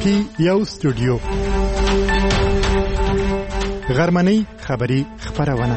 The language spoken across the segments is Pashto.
تخنیکی یو سټوډیو غرمنۍ خبری خبرونه.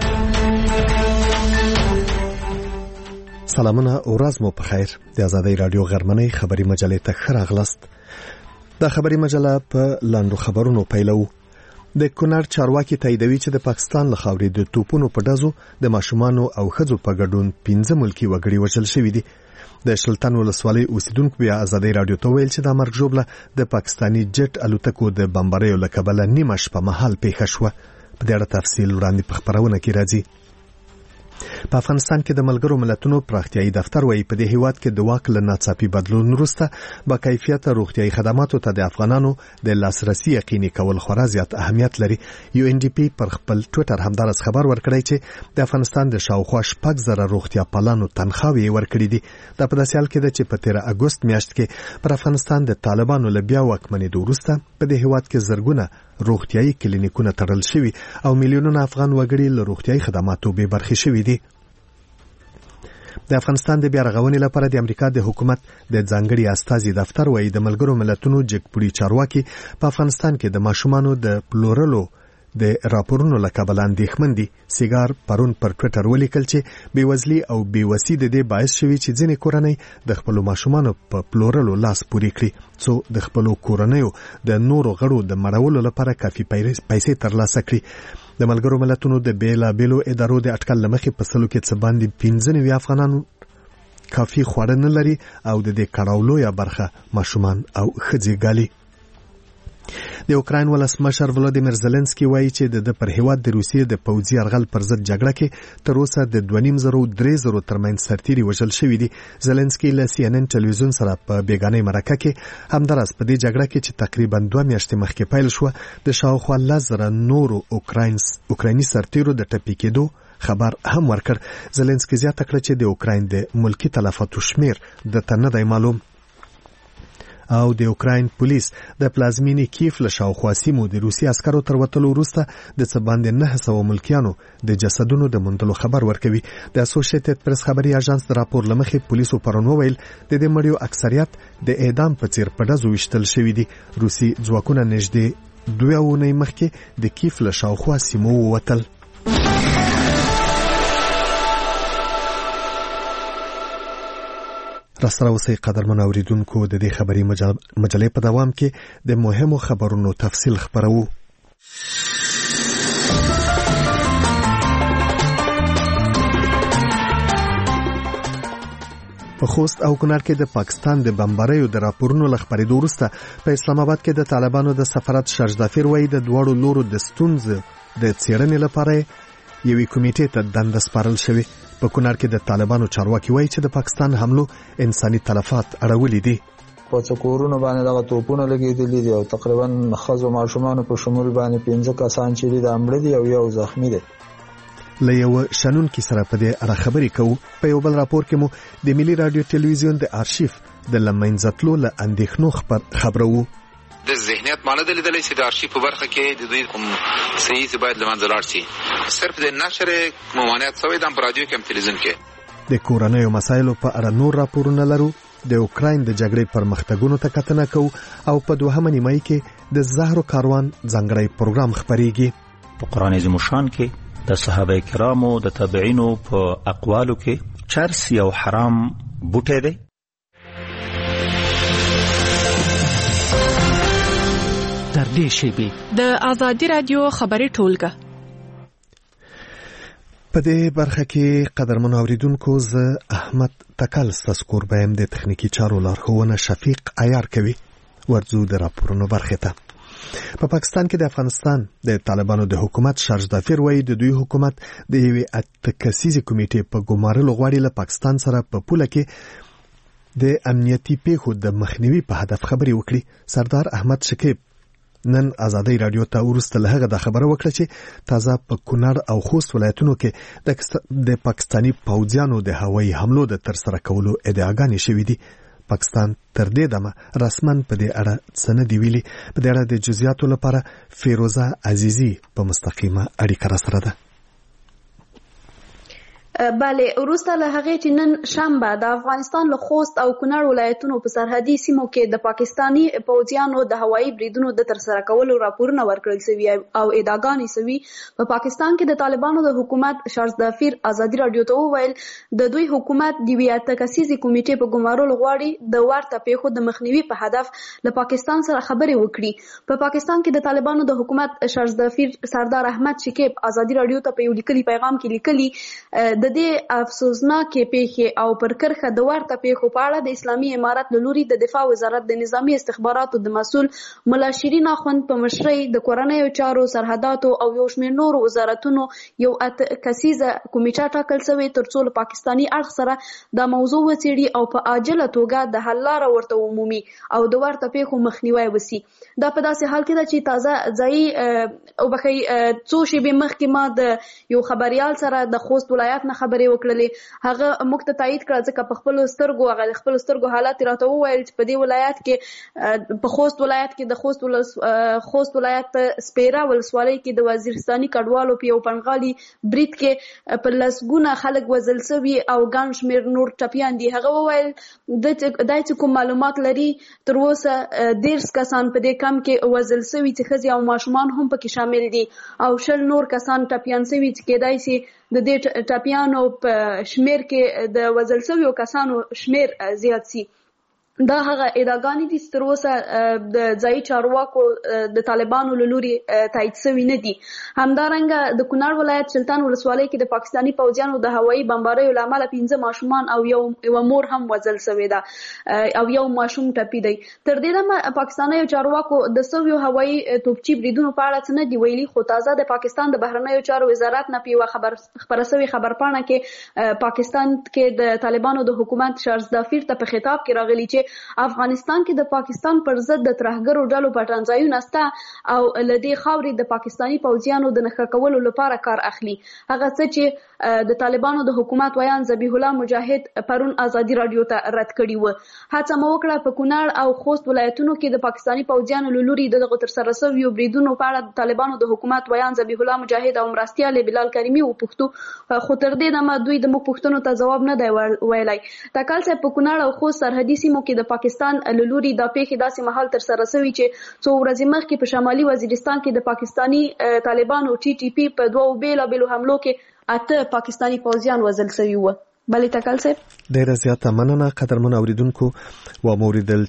سلامونه او ورځ مو په خیر. د آزادۍ رادیو غرمنۍ خبری مجلې ته ښه راغلاست. د خبری مجله په لاندو خبرونو پیلو. د کونړ چارواکي تاییدوي چې د پاکستان له خاورې د توپونو په ډزو د ماشومانو او ښځو په ګډون 15 ملکی وګړي وژل شوي دي. د شلتن ولسوالۍ اوسیدونکو بیا آزادۍ رادیو ته ویل چې د مرګ ژوبله د پاکستاني جټ الوتکو د بمباریو له کبله نیمه شپه مهال پیښه شوه. په دې اړه تفصیل وړاندې په خبرونه کې راځي. په افغانستان کې د ملګرو ملتونو پراختیایي دفتر وايي په دې هیواد کې د واک له ناڅاپي بدلون وروسته با کیفیته روغتیایي خدماتو ته د افغانانو د لاسرسي یقیني کول خورا زیات اهمیت لري. UNDP پر خپل ټوئیټر همدارس خبر ورکړی چې د افغانستان د شاوخوا 6,000 روغتیا پالانو تنخواوې ورکړي دي. دا په داسې حال کې ده چې په 13 اګوست میاشت کې پر افغانستان د طالبانو له بیا واکمنېدو وروسته په دې هیواد کې زرګونه روغتیایي کلینیکونه تړل شوي او میلیونونه افغان وګړي له روغتیایي خدماتو بې برخې شوي دي. د افغانستان د بیا رغونې لپاره د امریکا د حکومت د ځانګړي استازي دفتر وايي د ملګرو ملتونو جګپوړي چارواکي په افغانستان کې د ماشومانو د پلورلو د راپورونو له کبله اندېښمن دي. سیګار پرون پر ټوئیټر ولیکل چې بېوزلي او بېوسي د دې باعث شوي چې ځینې کورنۍ د خپلو ماشومانو په پلورلو لاس پورې کړي څو د خپلو کورنیو د نورو غړو د مړولو لپاره کافي پیسې ترلاسه کړي. د ملګرو ملتونو د بیلابیلو ادارو د اټکل لمخې په سلو کې څه باندې 15 افغانانو کافي خواړه نه لري او د دې کړاو لویه برخه ماشومان او ښځې ګالي. د اوکراین ولسمشر ولادیمیر زيلنسکي وایي چې د پر هیواد د روسیې د پوځي یرغل پر ضد جګړه کې تر اوسه د 2.5-3 ترمنځ سرتیري وژل شوي دي. زيلنسکي له CNN ټلویزیون سره په بیګانې مرکه کې همدارس په دې جګړه کې چې تقریبا 2 میاشتې مخکې پیل شوه د شاوخوا 10,000 نورو اوکرایني سرتیرو د ټپي کېدو خبر هم ورکړ. زيلنسکي زیاته کړه چې د اوکراین د ملکی تلفاتو شمیر د ته نه دی معلوم او د اوکراین پولیس د پلازمینې کیف له شاوخوا سیمو د روسي عسکرو تر وتلو وروسته د څه باندې 900 ملکیانو د جسدونو د موندلو خبر ورکوي. د اسوسییټډ پریس خبري اژانس د راپور لمخې پولیسو پرون وویل د دې مړیو اکثریت د اعدام په څیر په ډزو وشتل شوي دي. روسي ځواکونه نږدې 2 اونۍ مخکې د کیف له شاوخوا سیمو ووتل. راستره اوسئ قدرمن اوریدونکو. د دې خبري مجلې په دوام کې د مهمو خبرونو تفصیل خبرو. په خوست او کونړ کې د پاکستان د بمباریو د راپورونو له خبرېدو وروسته په اسلام آباد کې د طالبانو د سفارت شاجدافیر وایي د دواړو لورو د ستونزو د څېړنې لپاره یوې کمیټې ته دنده سپارل شوې. په کونړ کې د طالبانو چارواکي وایي چې د پاکستان حملو انساني تلفات اړولي دي. په څکورونو باندې دغه توپونه لګېدلي دي او تقریبا ښځو ماشومانو په شمول باندې 15 کسان چې دي د مړه دي او یو زخمی دی. له یو شنونکي سره په دې اړه خبرې کوو. په یو بل راپور کې مو د ملي رادیو ټلویزیون د آرشیف د لمنځتلو له اندېښنو خبرو. د ذهنیت معنی د لیدلې چې د آرشیف په برخه کې د دوی کوم صحیح څه باید لمنځه لاړ شي. صرف د نشر ممانعت شوی د رادیو کې تلویزیون کې د کورنیو مسایلو په اړه نور راپورونه لرو. د اوکراین د جګړې پرمختګونو ته کتنه کوو او په دوهمه نیمایي کې د زهرو کاروان ځانګړی پروګرام خبريږي. په قران عظیم شان کې د صحابه کرامو د تابعینو په اقوالو کې چرس یو حرام بوټی دی. در دې شیبې د آزادۍ رادیو خبري ټولګه په دې برخه کې قدرمن اوریدونکو زه احمد تکل تذکر بهم د تخنیکی چارو لارښوونه شفیق عیار کوي. ورځو د راپورونو برخه ته. په پاکستان کې د افغانستان د طالبانو د حکومت شاجدافیر وایي د دوی حکومت د یوې اتکسیزې کمیټې په ګمارلو غواړي له پاکستان سره په پوله کې د امنیتي پیښو د مخنیوي په هدف خبرې وکړي. سردار احمد شکیب نن آزادۍ رادیو ته ورسته له هغه د خبره وکړه چې تازه په کونړ او خوست ولایتونو کې د پاکستاني پوځیانو د هوایي حملو د ترسره کولو ادعاګانې شوې دي. پاکستان تر دې دمه رسمن په دې اړه څه نه دی ویلي. په دې اړه د جزئیاتو لپاره فیروزه عزیزی په مستقیمه اړیکه را سره ده. بله وروسته له هغې چې نن شنبه د افغانستان له خوست او کونړ ولایتونو په سرحدي سیمو کې د پاکستاني پوځیانو د هوایي بریدونو د ترسره کولو راپورونه ورکړل شوي او ادعاګانې شوي په پاکستان کې د طالبانو د حکومت شارز دافیر ازادي راډیو ته وویل د دوی حکومت د یوې 8 کسیزې کمیټې په ګمارلو غواړي د ورته پیښو د مخنیوي په هدف له پاکستان سره خبرې وکړي. په پاکستان کې د طالبانو د حکومت شارز دافیر سردار احمد شکیب ازادي راډیو ته په یو لیکلي پیغام کې لیکلي د دې افسوسناکې پیښې او پر کرښه د ورته پیښو په اړه د اسلامي امارت له لوري د دفاع وزارت د نظامی استخباراتو د مسؤل ملا شیرین اخوند په مشرۍ د کورنیو چارو سرحداتو او یو شمېر نورو وزارتونو یو 8 کسیزه کمیټه ټاکل شوې ترڅو له پاکستاني اړخ سره د موضوع وڅېړي او په عاجله توګه د حل لاره ورته ومومي او د ورته پیښو مخنیوی وشي. دا په داسې حال کې ده چې تازه ځایي او بخي څو شېبې مخکې ما د یو خبريال سره د خوست ولایت نه خبرې وکړلې. هغه موږ ته تایید کړه ځکه په خپل سترګو حالات راته وویل چې په دې ولایت کې په خوست ولایت کې د خوست ولایت په سپیره ولسوالۍ کې د وزیرستاني کډوالو په یو پنغالي برید کې په لسګونه خلک وژل شوي او ګڼ شمېر نور ټپیان دي. هغه وویل دای چې کوم معلومات لري تر اوسه 10 کسان په دې کم کې وژل شوي چې ښځې او ماشومان هم پکې شامل دي او 20 نور کسان ټپیان شوي چې کېدای شي د دې ټپیانو په شمیر کې د وژل شویو کسانو شمیر زیات شي. دا هغه ادعاګانې دي چې تر اوسه د ځایي چارواکو د طالبانو له لوري تایید شوي نه دي. همدارنګه د کونړ ولایت سلطان ولسوالۍ کې د پاکستاني پوځیانو د هوایي بمباریو له امله 15 ماشومان او یو مور هم وژل شوې ده او یو ماشوم ټپي دی. تر دې دمه پاکستاني چارواکو د سویو هوایي توپچي بریدونو په اړه څه نه دی ویلي خو تازه د پاکستان د بهرنیو چارو وزارت نه په خبره شوې خبرپاڼه کې پاکستان کې د طالبانو د حکومت شارز دافیر ته په خطاب کې راغلي چې افغانستان کې د پاکستان پر ضد د ترهګرو ډلو پټنځایونه سته او لدې خاورې د پاکستاني پوځیانو د نښه کولو لپاره کار اخلي. هغه څه چې د طالبانو د حکومت ویان ذبیح الله مجاهد پرون ازادي راډیو ته رد کړي و. هڅه مو وکړه په کونړ او خوست ولایتونو کې د پاکستاني پوځیانو له لوري دغه ترسره شویو بریدونو په اړه د طالبانو د حکومت ویان ذبیح الله مجاهد او مرستیال بلال کریمي وپوښتو خو تر دې دمه دوی د موږ پوښتنو ته ځواب نه دی ویلی. تکل صاحب په کونړ او خوست سرحدي سیمو کې د پاکستان له لوري دا پیښې داسې مهال ترسره شوي چې څو ورځې مخکې په شمالي وزیرستان کې د پاکستاني طالبانو TTP په 2 بیلابیلو حملو کې 8 پاکستاني پوځیان وژل شوي وو. بلې تکل صاحب ډېره زیاته مننه قدرمن اوریدونکو و موریدل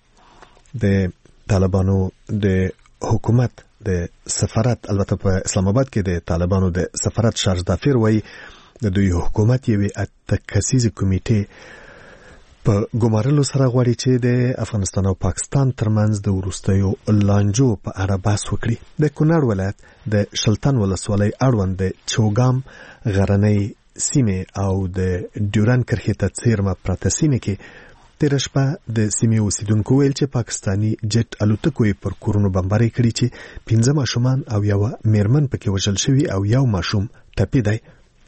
چې د طالبانو د حکومت د سفارت البته په اسلام آباد کې د طالبانو د سفارت شارز دافیر وایي د دوی حکومت یوې 8 کسیزې کمیټې په ګمارلو سره غواړي چې د افغانستان او پاکستان ترمنځ د وروستیو لانجو په اړه بحث وکړي. د کونړ ولایت د شلتن ولسوالۍ اړوند د چوګام غرنۍ سیمې او د ډیورن کرښې ته څیرمه پرته سیمې کې تېره شپه د سیمې اوسیدونکو ویل چې پاکستاني جټ الوتکو یې پر کورونو بمبارۍ کړي چې 15 ماشومان او یو میرمن پکې وژل شوي او یو ماشوم ټپي دی.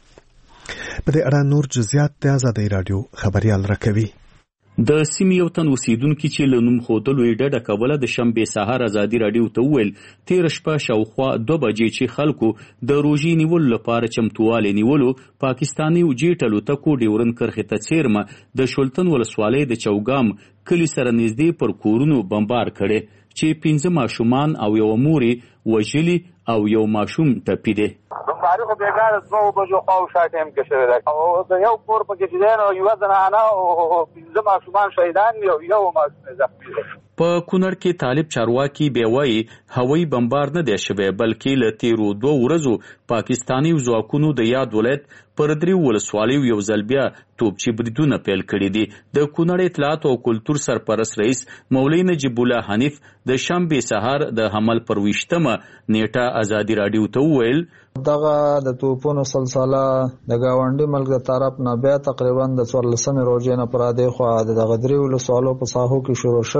په دې اړه نور جزئیات د ازادۍ راډیو خبريال راکوي. د سیمې یو تن اوسیدونکي چې له نوم ښودلو یې ډډه کوله د شنبې سهار ازادي راډیو ته وویل تېره شپه شاوخوا 2 بجې چې خلکو د روژې نیولو لپاره چمتووالی نیولو پاکستاني جیټ الوتکو ډیورن کرښې ته څیرمه د شلتن ولسوالۍ د چوګام کلي سره نږدې پر کورونو بمبار کړي چې 15 ماشومان او یو مور وژلي او یو ماشوم ټپي دی. بمباري خو بېګاره 2 بجو خواوشا ټایم کې شوې ده او د یو کور پکې چې دی نو یوه زنانه او 15 ماشومان شهیدان دي او یو ماشوم زخمي دی. په کونړ کې طالب چارواکي بیا وایي هوایي بمبار نه دی شوی بلکې له تیرو 2 ورځو پاکستاني ځواکونو د یاد ولایت پر 3 ولسوالیو یو ځل بیا توپچي بریدونه پیل کړي دي. د کونړ اطلاعات او کلتور سرپرست رئیس مولوي نجیب الله حنیف د شنبې سهار د حمل پر 20مه نیټه ازادي راډیو ته وویل دغه د توپونو سلسله د گاونډي ملک د طرف نه بیا تقریبا د 14 روزې نه پراده خو د غدری ولسوالو په ساحو کې شروع شوې ده چې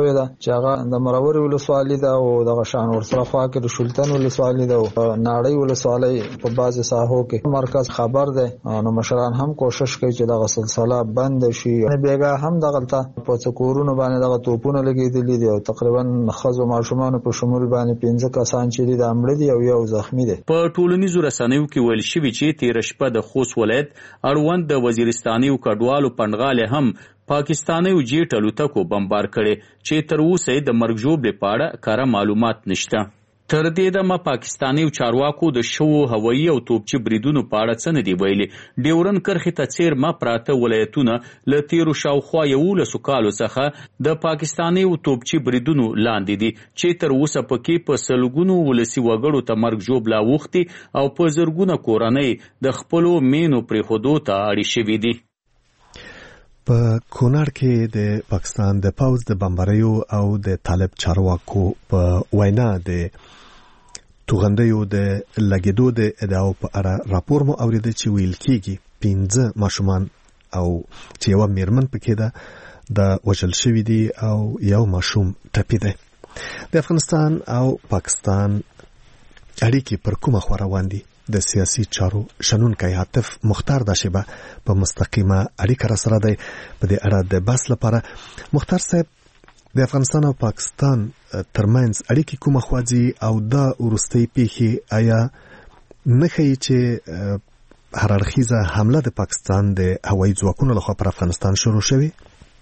چې هغه د مرور ولسوالۍ ده او د غشان ورسره خوا کې د شلتن ولسوالۍ ده او ناړۍ ولسوالۍ په بعض ساحو کې مرکز خبر ده. نو مشران هم کوشش کوي چې دغه سلسله بند شي. بیګا هم دغلطه په څکورونو باندې دغه توپونه لګېدلي دي او تقریبا خزو ماشومان په شمول باندې 15 کسان چې د امړ دي او یو زخمی دي. په ټولنیزو رسنیو کې ویل شوی چې تیر شپه د خوست ولایت اړوند د وزیرستاني کډوالو پنډغاله هم پاکستاني جیټ الوتکو بمبار کړي چې تر اوسه د مرګ ژوبل لپاره کار معلومات نشته. تر دې دمه پاکستاني چارواکو د شو هوایي او توپچي بریدونو په اړه څه نه دی ویلي. ډیورن کرښې ته څیر ما پراته ولایتونه له تیرو شاوخوا 11 کالو څخه د پاکستاني توپچي بریدونو لاندې دي چې تر اوسه پکې په سلګونو ولسی وګړو ته مرګ ژوبل اوختي او په زرګونه کورنۍ د خپلو مینو پرېښودو ته اړې شوي دي. په کونړ کې د پاکستان د پوځ د بمباریو او د طالب چارواکو په وینا د توغندیو د لګیدو د ادعاو په اړه راپور مو اوریدل چې ویل کېږي 15 ماشومان او چې یو میرمن پکې ده د وژل شوی دي او یو ماشوم ټپي دی. د افغانستان او پاکستان اړیکې پر کومه خوا روان دي؟ د سیاسي چارو شنونکی عاطف مختار دا شیبه په مستقیمه اړیکه را سره دی. په دې اړه د بحث لپاره مختار صاحب د افغانستان او پاکستان ترمنځ اړیکې کومه خوا ځي او دا وروستۍ پیښې آیا نه ښیي چې هر اړخیزه حمله د پاکستان د هوایي ځواکونو لخوا پر افغانستان شروع شوې؟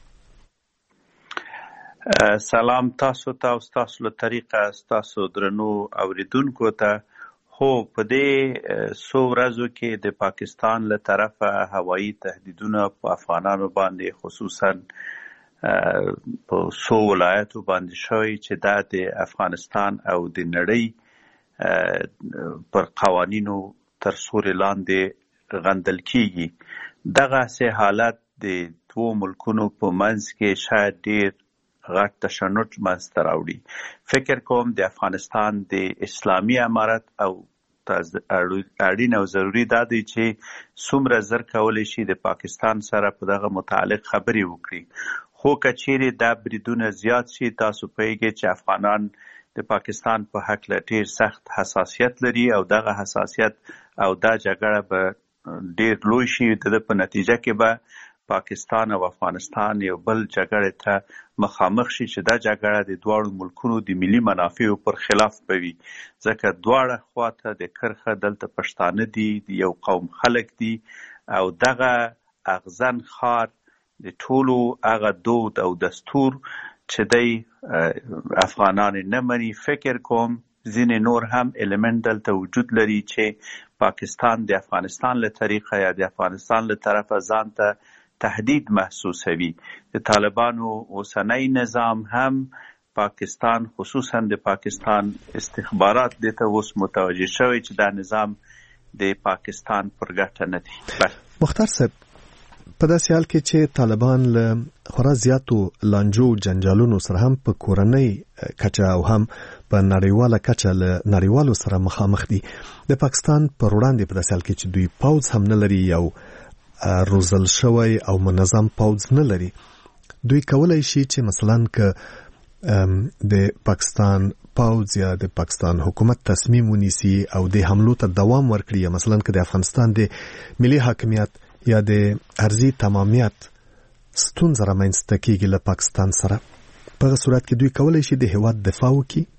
سلام تاسو ته او ستاسو له طریقه ستاسو درنو اوریدونکو ته. خو په دې څو ورځو کې د پاکستان له طرفه هوایي تهدیدونه په افغانانو باندې خصوصا په څو ولایتو باندې شوی چې دا د افغانستان او د نړۍ پر قوانینو تر سوري لاندې غندل کیږي. دغه سه حالت د دوه ملکونو په منځ کې شاید ډیر غټ تشنج منځته راوړي. فکر کوم د افغانستان د اسلامي امارت او اړین او ضروری دا دی چې څومره زر کولی شي د پاکستان سره په دغه متعلق خبرې وکړي. خو کچېرې دا بریدونه زیات شي تاسو پوهیږئ چې افغانان د پاکستان په حق ډیر سخت حساسیت لري او دغه حساسیت او دا جګړه به ډیر لوی شي. د په نتیجه کې به پاکستان او افغانستان یو بل جګړې ته مخامخ شي چې دا جګړه د دواړو ملکونو د ملي منافعو پر خلاف بوي. ځکه دواړه خواته د کرخه دلته پښتانه دي، یو قوم خلک دي او دغه اغزن خار د ټولو هغه دود او دستور چې دی افغانان نه مني. فکر کوم ځینې نور هم الیمنت دلته وجود لري چې پاکستان د افغانستان له طریقه یا د افغانستان له طرفه ځان ته تهدید محسوسوي. د طالبانو اوسنی نظام هم پاکستان خصوصا د پاکستان استخبارات دته اوس متوجه شوی چې دا نظام د پاکستان پر ګټه نه دی. مختار صاحب په داسې حال کې چې طالبان له خورا زیاتو لانجو جنجالونو سره هم په کورنۍ کچه او هم په نړیواله کچه له نړیوالو سره مخامخ دي، د پاکستان پر وړاندې په داسې حال کې چې دوی پوځ هم نه لري، یو روزل شوی او منظم پوځ نه لري، دوی کولای شي چې مثلا که د پاکستان پوځ یا د پاکستان حکومت تصمیم ونیسي او د حملو ته دوام ورکړي، یا مثلا که د افغانستان د ملي حاکمیت یا د ارضي تمامیت ستونزه رامنځته کیږي له پاکستان سره، په صورت کې دوی کولای شي د هیواد دفاع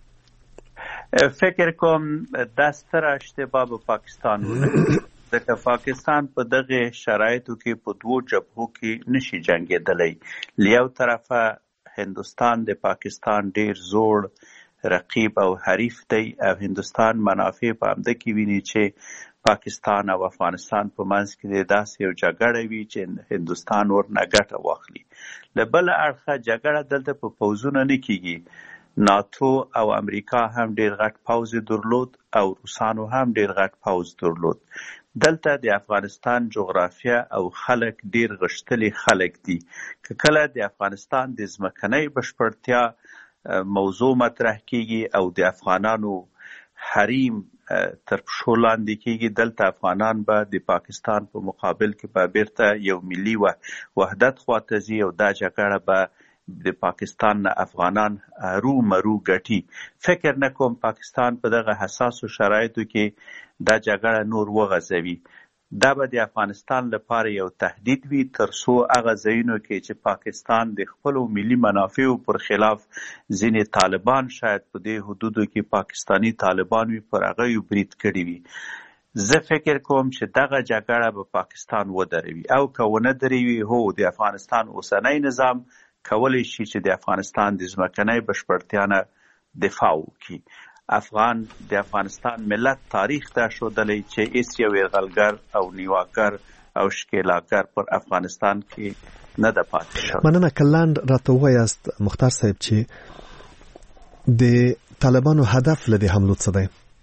وکړي. فکر کوم دا ستره اشتباه په پاکستان ونه ځکه پاکستان په دغه شرایطو کې په دوو جبهو کې نشي جنګېدلی. له یو طرفه هندوستان د پاکستان ډیر زوړ رقیب او حریف دی او هندوستان منافع په همده کې ویني چې پاکستان او افغانستان په منځ کې داسې یو جګړه وي چې هندوستان ورنه ګټه واخلي. له بل اړخه جګړه دلته په پوځونو نه کیږي. ناتو او امریکا هم ډیر غټ پوځ درلود او روسانو هم ډیر غټ پوځ درلود. دلته د افغانستان جغرافیه او خلک ډیر غښتلي خلک دي. که کله د افغانستان د ځمکنۍ بشپړتیا موضوع مطرح کیږي او د افغانانو حریم تر پښو لاندې کیږي، دلته افغانان به د پاکستان په مقابل کې به بیرته یو ملي وحدت خواته ځي او دا جګړه به د پاکستان نه افغانان هرو مرو ګټي. فکر نه کوم پاکستان په دغه حساسو شرایطو کې دا جګړه نور وغځوي. دا به د افغانستان لپاره یو تهدید وي تر څو هغه ځایونو کې چې پاکستان د خپلو ملي منافعو پر خلاف ځینې طالبان شاید په دې حدودو کې پاکستانی طالبان وي پر هغه یې برید کړي وي. زه فکر کوم چې دغه جګړه به پاکستان ودروي او که ونه دروي هو د افغانستان اوسنی نظام کولی شي چې د افغانستان د ځمکنۍ بشپړتیا نه دفاع وکړي. د افغانستان ملت تاریخ ته ښودلی چې هیڅ یو یرغلګر او نیواګر او ښکېلاګر پر افغانستان کې نه ده پاتې شوی. مننه. کلند راته ووایاست مختار صاحب چې د طالبانو هدف له دې حملو څه دی؟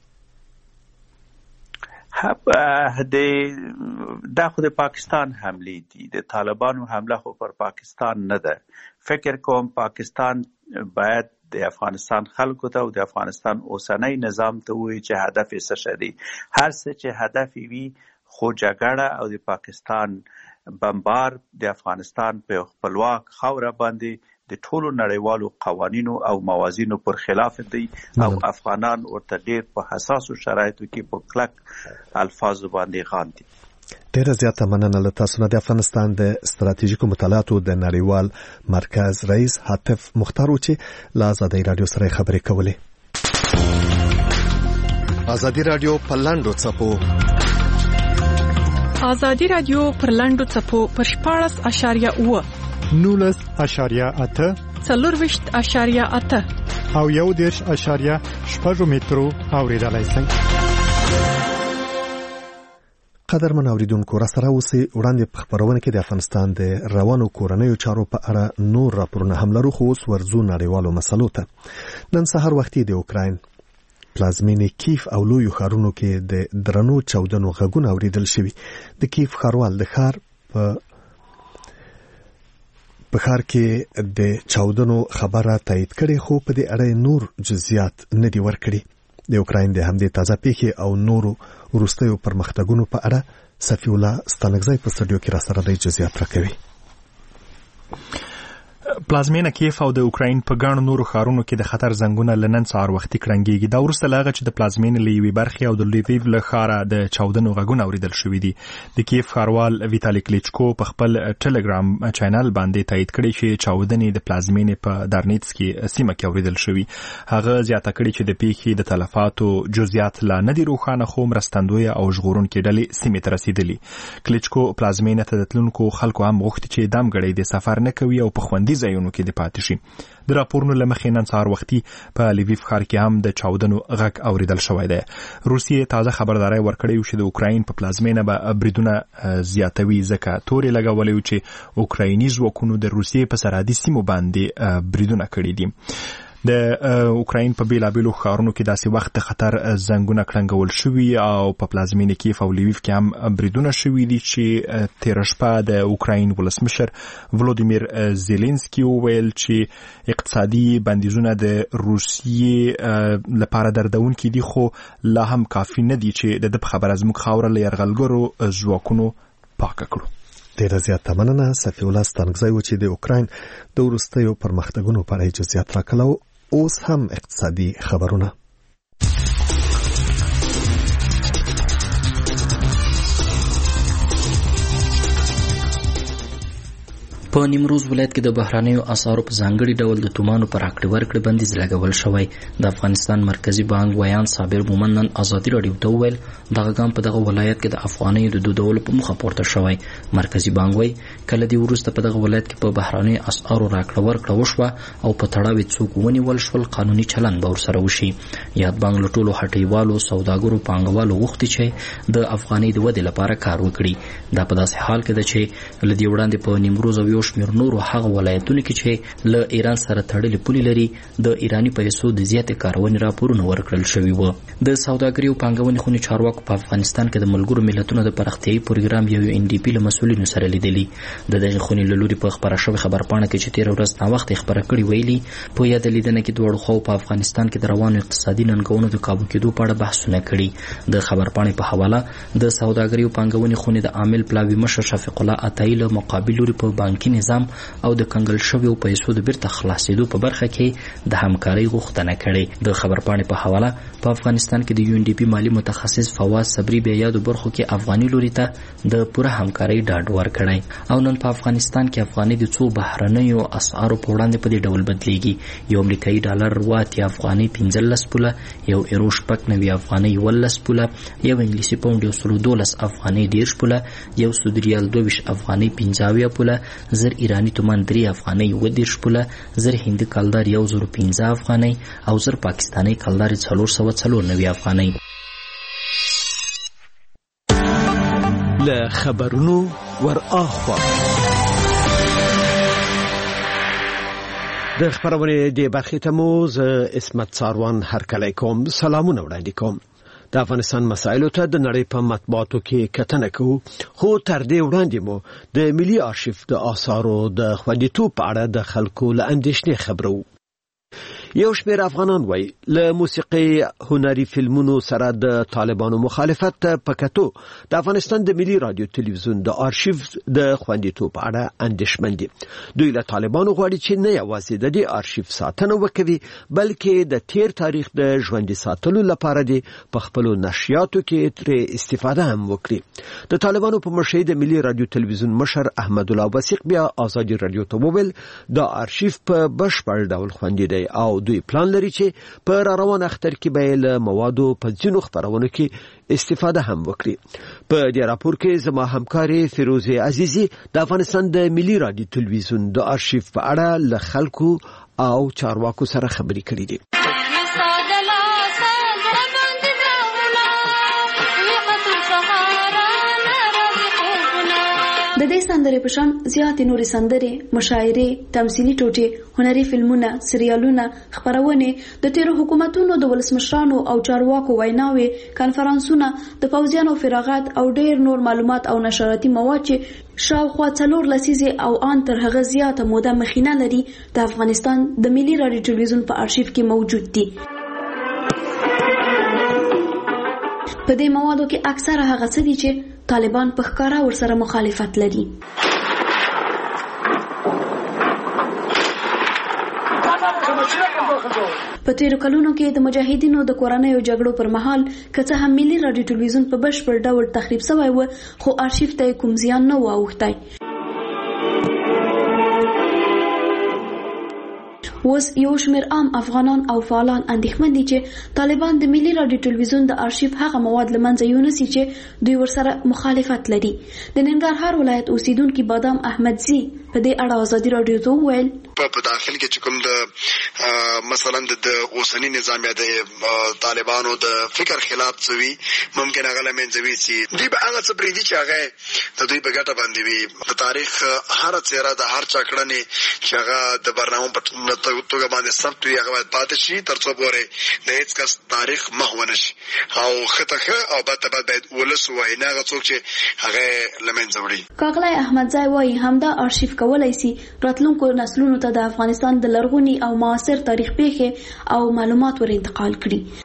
دا خو د پاکستان حملې دي. د طالبانو حمله خو پر پاکستان نه ده. فکر کوم پاکستان باید د افغانستان خلکو ته او د افغانستان اوسنی نظام ته ووایي چې هدف یې څه شی دی. هر څه چې هدف یې وي خو جګړه او د پاکستان بمبار د افغانستان په خپلواک خاوره باندې د ټولو نړیوالو قوانینو او موازینو پر خلاف دی او افغانان ورته ډېر په حساسو شرایطو کې په کلک الفاظو باندې غاندي. ډېره زیاته مننه له تاسو نه. د افغانستان د ستراتیژیکو مطالعاتو د نړیوال مرکز رئیس حاتف مختار و چې له ازادۍ راډیو سره خبرې کولې. ازادي راډیو په لاندو څپو ازادي راډیو پر لاندو څپو پر 14.8 19.8 4.8 او 1.6 مترو اوریدلای شئ. قدرمن اوریدونکو را سره اوسئ. وړاندې په خبرونه کې د افغانستان د روانو کورنیو چارو په اړه نور راپورونه هم لرو، خو اوس ورځو نړیوالو مسلو ته. نن سهار وختي د اوکراین پلازمینې کیف او لویو ښارونو کې د درنو چاودنو غږونه اوریدل شوي. د کیف ښاروال د ښار په ښار کې د چاودنو خبره تایید کړې، خو په دې اړه نور جزئیات نه دي ورکړي. د اوکراین د همدې تازه پیښې او نورو وروستیو پرمختګونو په اړه صفی الله ستانکزی په سټډیو کې را سره د جزئیات راکوي. پلازمینه کیف او د اوکراین په ګڼو نورو ښارونو کې د خطر زنګونه له نن سهار وختي کړنګېږي. دا وروسته له هغه چې د پلازمینې له یوې برخې او د لویویف له ښاره د چاودنو غږونه اورېدل شوي دي. د کیف ښاروال ویتالي کلیچکو په خپل ټلګرام چینل باندې تایید کړی چې چاودنې د پلازمینې په دارنیتسکي سیمه کې اورېدل شوي. هغه زیاته کړې چې د پیښې د تلفاتو جزئیات لا نه دي روښانه، خو مرستندویه او ژغورونکې ډلې سیمې ته رسېدلي. کلیچکو پلازمینې ته د تلونکو خلکو هم غوښتي چې دمګړی د سفر نه کوي او په خوندي ځایونو کې د پاتې شي. د راپورونو له مخې نن سهار وختي په لیویف ښار کې هم د چاودنو غږ اوریدل شوی دی. روسیې تازه خبرداری ورکړی و چې د اوکراین په پلازمینه به بریدونه زیاتوي، ځکه تورې لګولی و چې اوکرایني ځواکونو د روسیې په سرحدي سیمو باندې بریدونه کړي دي. د اوکراین په بیلابیلو ښارونو کې داسې وخت د خطر زنګونه کړنګول شوي او په پلازمینې کیف او لیویف کې هم بریدونه شوي دي چې تېره شپه د اوکراین ولسمشر ولودیمیر زیلنسکي وویل چې اقتصادي بندیزونه د روسیې لپاره دردونکي دي، خو لا هم کافي نه دي چې د ده په خبره زموږ خاوره له یرغلګرو ځواکونو پاکه کړو. ډېره زیاته مننه صفی الله ستانکزی و چې د اوکراین د وروستیو پرمختګونو په اړه جزئیات راکړل. اوس هم اقتصادي خبرونه. په نیمروز ولایت کې د بهرانیو اسعارو په ځانګړي ډول د تومانو پر راکړې ورکړې بندیز لګول شوی. د افغانستان مرکزی بانک ویان صابر مومن نن ازادي راډیو ته وویل دغه ګام په دغه ولایت کې د افغانیو د دودولو په موخه پورته شوی. مرکزی بانک وایي کله دی وروسته په دغه ولایت کې په بهرانیو اسعارو راکړه ورکړه وشوه او په تړاو څوک ونیول شول، قانوني چلند به ورسره وشي. یاد بانک له ټولو هټیوالو، سوداګرو، پانګوالو غوښتي چې د افغاني د ودې لپاره کار وکړي. دا په داسې حال کې ده چې لدی وړاندې په نیمروز او شمیر نورو هغه ولایتونو کې چې له ایران سره تړلې پولې لري د ایرانی پیسو د زیاتې کارونې راپورونه ورکړل شوي وو. د سوداګرۍ او پانګونې خونې چارواکو په افغانستان کې د ملګرو ملتونو د پراختیایي پروګرام UNDP له مسؤلینو سره لیدلي. د دغې خونې له لوري په خبره شوې خبرپاڼه کې چې تېره ورځ ناوخته خبره کړې ویلي په یاده لیدنه کې دواړو خواو په افغانستان کې د روانو اقتصادي ننګونو د کابو کېدو په اړه بحثونه کړي. د خبرپاڼې په حواله د سوداګرۍ او پانګونې خونې د عامل پلاوي مشر شفیق الله عطایي له مقابل لوري په بانکي نظام او د کنګل شویو پیسو د بیرته خلاصېدو په برخه کې د همکارۍ غوښتنه کړې. د خبرپاڼې په حواله په افغانستان کې د UNDP مالی متخصص فواز صبري بیا یادو برخو کې افغاني لوري ته د پوره همکارۍ ډاډ ورکړی. او نن په افغانستان کې افغاني د څو بهرنیو اسعارو په وړاندې په دې ډول بدلیږي. یو امریکایي ډالر 80 افغاني 15 پوله، یو ایرو 90 افغاني 11 پوله، یو انګلیسي پاونډ 112 افغاني 10 پوله، یو سعودي ریال 22 افغاني 15 پوله، زر ایرانی تومان 3 افغاني 10 پوله، زر هندي کلدار 1015 افغاني او زر پاکستاني کلدار 494 افغاني. له خبرونو ور اخوا د خبرونې د برخې ته مو زه اسمت ساروان هرکلی کوم. سلامونه وړاندې کوم. د افغانستان مسایلو ته د نړۍ په مطبوعاتو کې کتنه کوو، خو تر دې وړاندې مو د ملي آرشیف د آثارو د خوندیتوب په اړه د خلکو له اندېښنې خبرو. یو شمېر افغانان وایي له موسیقي هنري فلمونو سره د طالبانو مخالفت په کتو د افغانستان د ملي رادیو تلویزیون د آرشیف د خوندیتوب په اړه اندېښمن دي. دوی له طالبانو غواړي چې نه یوازې د دې آرشیف ساتنه وکوي، بلکې د تیر تاریخ د ژوندي ساتلو لپاره دي په خپلو نشریاتو کې ترې استفاده هم وکړي. د طالبانو په مشرۍ د ملي رادیو تلویزیون مشر احمد الله وثیق بیا آزادي رادیو ته وویل د آرشیف په بشپړ ډول خوندي دی او دوی پلان لري چې په روان اختر کې به له موادو په ځینو خبرونو کې استفاده هم وکړي. په دې راپور کې زما همکاري فیروزه عزیزی د افغانستان د ملي رادیو تلویزیون د آرشیف په اړه له خلکو او چارواکو سره خبرې کړې دي. د دې سندرې په شان زیاتې نورې سندرې، مشاعرې، تمثیلي ټوټې، هنري فلمونه، سریالونه، خبرونه، د تیرو حکومتونو د ولسمشرانو او چارواکو ویناوې، کنفرانسونه، د پوځیانو فراغت او ډېر نور معلومات او نشراتي مواد چې شاوخوا 4 لسیزې او ان تر هغه زیاته موده مخینه لري د افغانستان د ملي رادیو تلویزیون په آرشیف کې موجود دي. په دې موادو کې اکثره هغه څه دي چې طالبان په ښکاره ورسره مخالفت لري. په تیرو کلونو کې د مجاهدینو د کورنیو جګړو پر مهال که څه هم ملي رادیو تلویزیون په بشپړ ډول تخریب شوی و، خو آرشیف ته کوم زیان نه و اوښتی. اوس یو شمېر عام افغانان او فعالان اندېښمن دي چې طالبان د ملي رادیو تلویزیون د آرشیف هغه مواد له منځه یونسي چې دوی ورسره مخالفت لري. د ننګرهار ولایت اوسیدونکي بادام احمدزي په دې اړه آزادي رادیو ته وویل په داخل کې چې کوم د مثلا د اوسنی نظام یا د طالبانو د فکر خلاف سوي ممکن هغه لمنځوي سي دوی به هغه څه پریدي چې هغه د دوی په ګټه باندې وي. د تاریخ هر څیره د هر چا کړنې چې هغه د برنامه په توګه باندې ثبت وي هغه باید پاتې شي تر څو پورې د هیڅ کس تاریخ محو نه شي او خطه او باید ولس وایي نه هغه څوک چې هغه لمنځه وړي. کاغلی احمدزی وایي همدا آرشیف کولی سي راتلونکو نسلونو ته د افغانستان د لرغوني او معاصر تاریخ پیښې او معلومات ور انتقال کړي.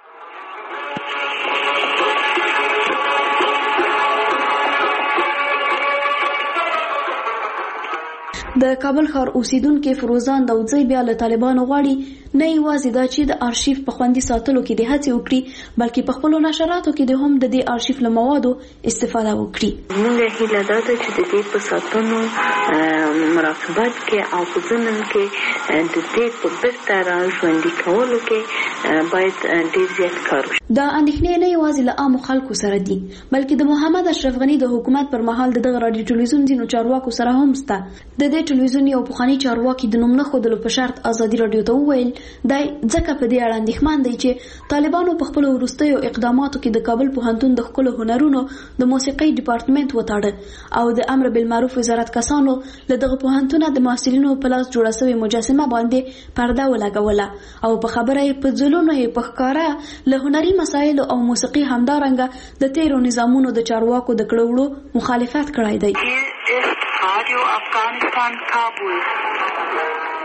د کابل ښار اوسیدونکو فروزان داودزی بیا له طالبانو غواړي نه یوازې دا چې د آرشیف په خوندي ساتلو کې د هڅې وکړي بلکې په خپلو نشراتو کې د هم د دې آرشیف له موادو استفاده وکړي. موږ هیله دا ده چې د دې په ساتنو مراقبت کې او په ضمن کې د دې په بیرته را ژوندي کولو کې باید ډېر زیات کار وشي. دا اندېښنې نه یوازې له عامو خلکو سره دي بلکې د محمد اشرف غني د حکومت پر مهال دغه رادیو تلویزیون ځینو چارواکو سره هم شته. د دې تلویزیون یو پخوانی چارواکي د نوم نه ښودلو په شرط آزادي رادیو ته وویل دی ځکه په دې اړه اندېښمن دی چې طالبانو په خپلو وروستیو اقداماتو کې د کابل پوهنتون د ښکلو هنرونو د موسیقۍ ډپارټمنټ وتاړه او د امر بالمعروف وزارت کسانو له دغه پوهنتونه د محصلینو په لاس جوړه شوې مجسمه باندې پرده ولګوله او په خبره یې په ځلونو یې په ښکاره له هنري مسایلو او موسیقي همدارنګه د تیرو نظامونو د چارواکو د کړو مخالفت کړی دی.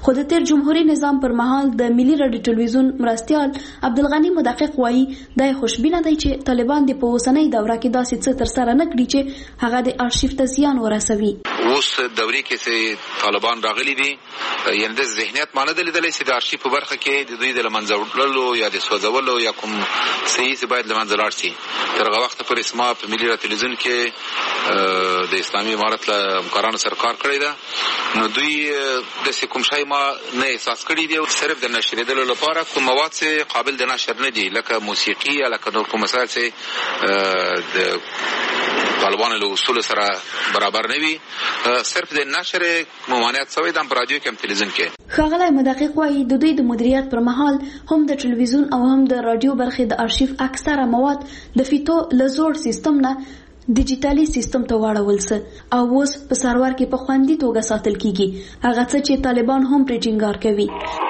خو د تیر جمهوریت نظام پر مهال د ملي رادیو ټلویزیون مرستیال عبدالغنی مدقق وایي د خوشبینه دی چې طالبان د په اوسنۍ دوره کې داسې څه تر سره نه کړي چې هغه د ارشیف ته زیان ورسوي. اوس دورې کې چې طالبان راغلي دي یعنې د ذهنیت معنی ده لیدلی چې د ارشیف په برخه کې د دوی د له منځه وړلو یا د سوځولو یا کوم صحیح چې باید له منځه لاړ شي. تر هغه وخته پورې اسما په ملي رادیو ټلویزیون کې د اسلامي امارت له همکارانو سره کار کړی ده، نو دوی داسې کوم شی ما نه احساس کړي دي. صرف د نشریدلو لپاره کوم مواد چې قابل د نشر نه دي لکه موسیقي یا لکه نور کوم مسایل چې د طالبانو له اصولو سره برابر نه وي، صرف د نشر ممانعت شوی ده په رادیو کې هم تلویزیون کې. ښاغلی مدقق وایي د دوی د مدیریت پر مهال هم د ټلویزیون او هم د رادیو برخې د ارشیف اکثره مواد د فیتو له زوړ سیستم نه ډیجیټالي سیستم ته واړول سه او اوس په سرور کې په خوندي توګه ساتل کیږي، هغه څه چې طالبان هم پرې ټینګار کوي.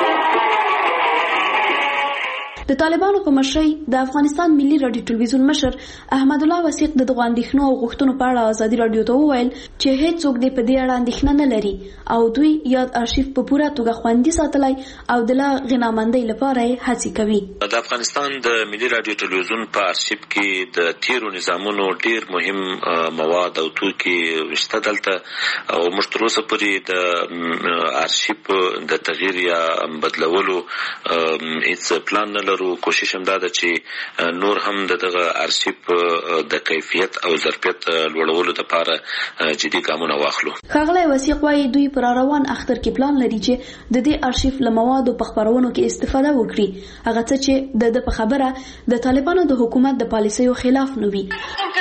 د طالبانو په مشرۍ د افغانستان ملي رادیو ټلویزیون مشر احمد الله وثیق د دغو اندېښنو او غوښتنو په اړه ازادي راډیو ته وویل چې هیڅوک دې په دې اړه اندېښنه نه لري او دوی یاد ارشیف په پوره توګه خوندي ساتلی او د لا غنامندۍ لپاره یې هڅې کوي. د افغانستان د ملي رادیو ټلویزیون په ارشیف کې د تیرو نظامونو ډیر مهم مواد او توکي شته دلته او موږ تر اوسه پورې د ارشیف د تغییر یا بدلولو هیڅ پلان نه لرو. کوشش هم دا ده چې نور هم دغه ارشیف د کیفیت او ظرفیت لوړولو لپاره جدي ګامونه واخلو. ښاغلی وثیق وایي دوی پر روان اختر کې پلان لري چې د دې ارشیف له موادو په خپرونو کې استفاده وکړي، هغه څه چې د په خبره د طالبانو د حکومت د پالیسیو خلاف نه وي.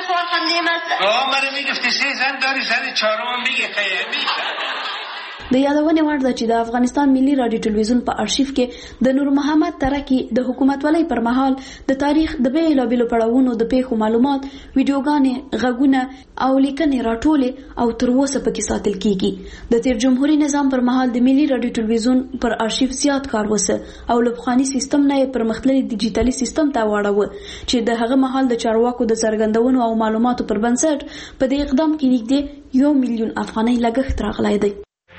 د یادونې وړ ده چې د افغانستان ملي رادیو ټلویزیون په ارشیف کې د نور محمد ترکی د حکومتولۍ پر مهال د تاریخ د بیلابیلو پړاوونو د پیښو معلومات، ویډیوګانې، غږونه او لیکنې راټولې او تر اوسه پکې ساتل کیږي. د تیر جمهوریت نظام پر مهال د ملي رادیو ټلویزیون پر ارشیف زیات کار وسه او له پخواني سیستم نه یې پرمختللي ډیجیټالي سیستم ته واړوه چې د هغه مهال د چارواکو د څرګندونو او معلوماتو پر بنسټ په دې اقدام کې نږدې 1 میلیون افغانۍ لګښت راغلی دی.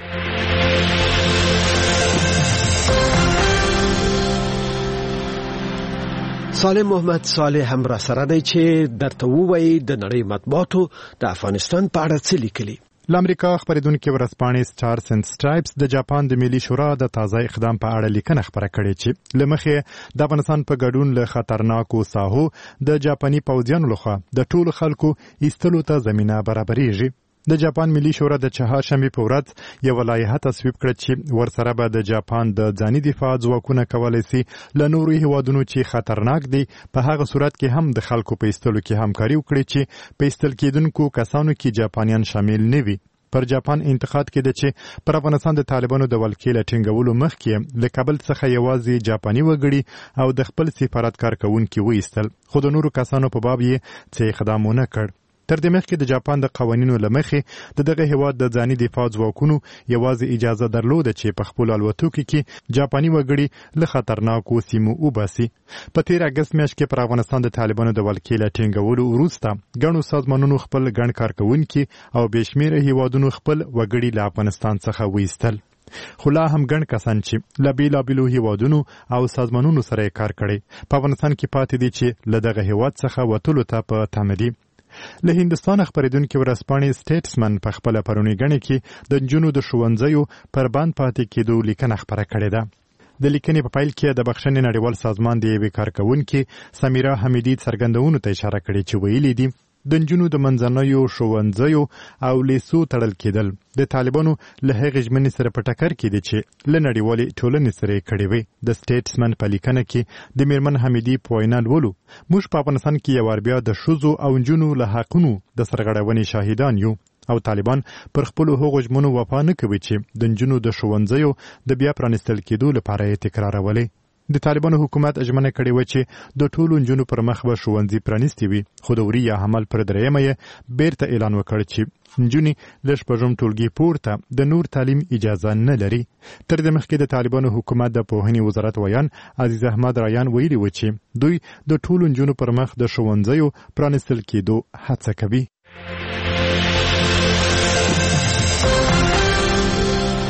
صالح محمد صالح هم را سره دی چې درته ووایي د نړۍ مطبوعاتو د افغانستان په اړه څه لیکلي. لامریکا خبرېدونکې ورځپاڼې سټارز اینډ سټرایپس د جاپان د ملي شورا د تازه اقدام په اړه لیکنه خپره کړې چې له مخې د افغانستان په ګډون له خطرناکو ساحو د جاپاني پوځیانو لخوا د ټولو خلکو ایستلو ته زمینه برابرېږي. د جاپان ملي شورا د چهارشنبې په ورځ یو لایحه تصویب کړه چې ورسره به د جاپان د ځاني دفاع ځواکونه کولی سي له نورو هیوادونو چې خطرناک دي په هغه صورت کې هم د خلکو په ایستلو کې همکاري وکړي چې په ایستل کېدونکو کسانو کې جاپانیان شامل نه وي. پر جاپان انتقاد کېده چې پر افغانستان د طالبانو د ولکې له ټینګولو مخکې له کابل څخه یوازې جاپاني وګړي او د خپل سفارت کارکوونکي وایستل، خو د نورو کسانو په باب یې څه اقدام ونه کړ. تر دې مخکې د جاپان د قوانینو له مخې د دغه هیواد د ځاني دفاع ځواکونو یوازې اجازه درلوده چې په خپلو الوتکو کې جاپاني وګړي له خطرناکو سیمو وباسي. په تیر اګست میاشت کې پر افغانستان د طالبانو د ولکې له ټینګولو وروسته ګڼو سازمانونو خپل ګڼ کارکوونکي او بې شمېره هیوادونو خپل وګړي له افغانستان څخه وایستل. خو لا هم ګڼ کسان چې له بیلابیلو هیوادونو او سازمانونو سره کار کړی په افغانستان کې پاتې دي چې له دغه هیواد څخه وتلو ته په تمه دي. له هندستان خبرېدونکې ورځپاڼې سټیټسمن په خپله پرونی ګڼې کې د نجونو د ښوونځیو پر بند پاتې کېدو لیکنه خپره کړې ده. د لیکنې په پیل کې د بخښنې نړیوال سازمان د یوې کارکوونکې سمیرا حمیدي څرګندونو ته اشاره کړې چې ویلي دي د نجونو د منځنیو ښوونځیو او لیسو تړل کېدل د طالبانو له هغې ژمنې سره په ټکر کې دي چې له نړیوالې ټولنې سره یې کړې وې. د سټیټسمن په لیکنه کې د میرمن حمیدي په وینا لولو موږ په افغانستان کې یو وار بیا د ښځو او نجونو له حقونو د سرغړونې شاهدان یو او طالبان پر خپلو هغو ژمنو وفا نه کوي چې د نجونو د ښوونځیو د بیا پرانیستل کېدو لپاره یې تکرارولې. د طالبانو حکومت ژمنه کړې وه چې د ټولو نجونو پر مخ به ښوونځي پرانیستي وي، خو د وري یا حمل پر درېیمه یې بیرته اعلان وکړ چې نجونې له شپږم ټولګي پورته د نور تعلیم اجازه نه لري. تر دې مخکې د طالبانو حکومت د پوهنې وزارت ویان عزیز احمد رایان ویلي و چې دوی د ټولو نجونو پر مخ د ښوونځیو پرانیستل کېدو هڅه کوي. د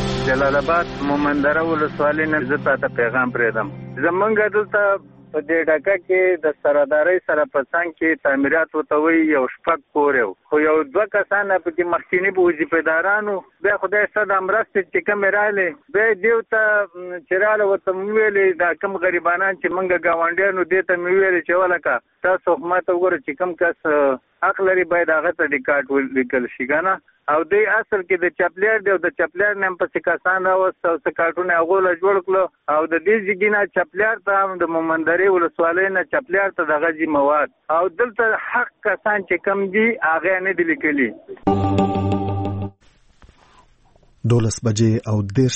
جلال آباد مومندره ولسوالۍ نه زه تاته پیغام پرېږدم. زمونږ دلته په دې ډکه کې د سردارۍ سره په څنګ کې تعمیرات ورته وایي یو شپږ کور یو خو یو دوه کسان پکې مخکیني وظیفه‌دارانو بیا خدای ستاسو د مرستې چې کومې راغلې بیا دې ته چې راغله ورته مې ویلې دا کوم غریبانان چې موږ ګاونډیانو دې ته مې ویلې چې ولکه تاسو ما ته وګوره چې کوم کس حق لري باید هغه ته ریکارډ ولیکل شي کنه او دې اصل کې د چپلیر دی او د چپلیر نیم په کسان راوست او سکاټونه هغه له جوړ کړو او د دې ځګینه چپلیر ته د مومندري ولسوالۍ نه چپلیر ته دغه جی مواد او دلته حق کسان چې کم دي هغه نه دي لیکلي. 12 بجې او 10